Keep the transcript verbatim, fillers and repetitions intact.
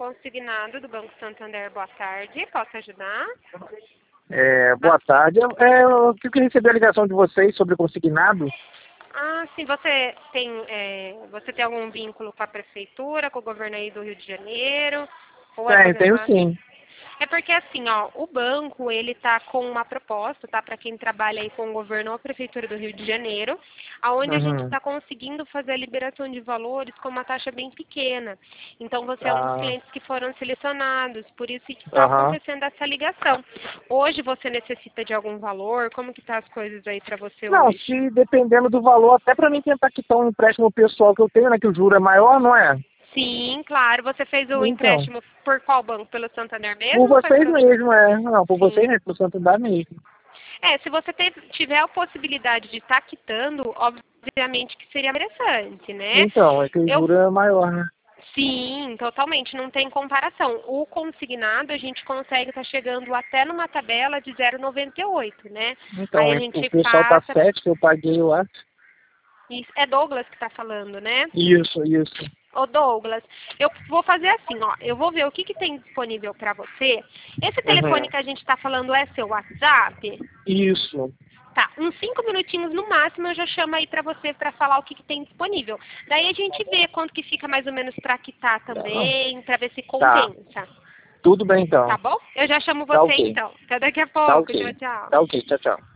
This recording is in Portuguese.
Consignado do Banco Santander, boa tarde. Posso ajudar? É, boa tarde. É, eu queria receber a ligação de vocês sobre consignado. Ah, sim. Você tem, é, você tem algum vínculo com a prefeitura, com o governo aí do Rio de Janeiro? Ou é Tem, tenho fazendo... sim. É porque assim, ó, o banco, ele tá com uma proposta, tá, para quem trabalha aí com o governo ou a prefeitura do Rio de Janeiro, aonde a gente Uhum. está conseguindo fazer a liberação de valores com uma taxa bem pequena. Então você é um dos Ah, clientes que foram selecionados, por isso que está aham. acontecendo essa ligação. Hoje você necessita de algum valor? Como que tá as coisas aí para você Não, hoje? se dependendo do valor, até para mim tentar quitar um empréstimo pessoal que eu tenho, né, que o juro é maior, não é? Sim, claro. Você fez o Então, empréstimo por qual banco? Pelo Santander por mesmo ou foi por vocês outro? mesmo, é. Não, por vocês Sim. mesmo, por Santo Dá mesmo. É, se você te- tiver a possibilidade de estar quitando, obviamente que seria interessante, né? Então, é que o Eu, juro é maior, né? sim, totalmente, não tem comparação. O consignado a gente consegue estar chegando até numa tabela de zero vírgula noventa e oito, né? Então, Aí a o gente pessoal tá passa, sete que eu paguei, eu acho. isso, é Douglas que está falando, né? Isso, isso. Ô Douglas, eu vou fazer assim, ó, eu vou ver o que, que tem disponível para você. Esse telefone Uhum. que a gente está falando é seu WhatsApp? Isso. Tá, uns cinco minutinhos no máximo eu já chamo aí pra você pra falar o que, que tem disponível. Daí a gente vê quanto que fica mais ou menos pra quitar Não. também, pra ver se Tá. compensa. Tudo bem, então. Tá bom? Eu já chamo Tá você ok. então. Até daqui a Tá pouco. Tchau, ok. tchau. Tá ok. Tchau, tchau.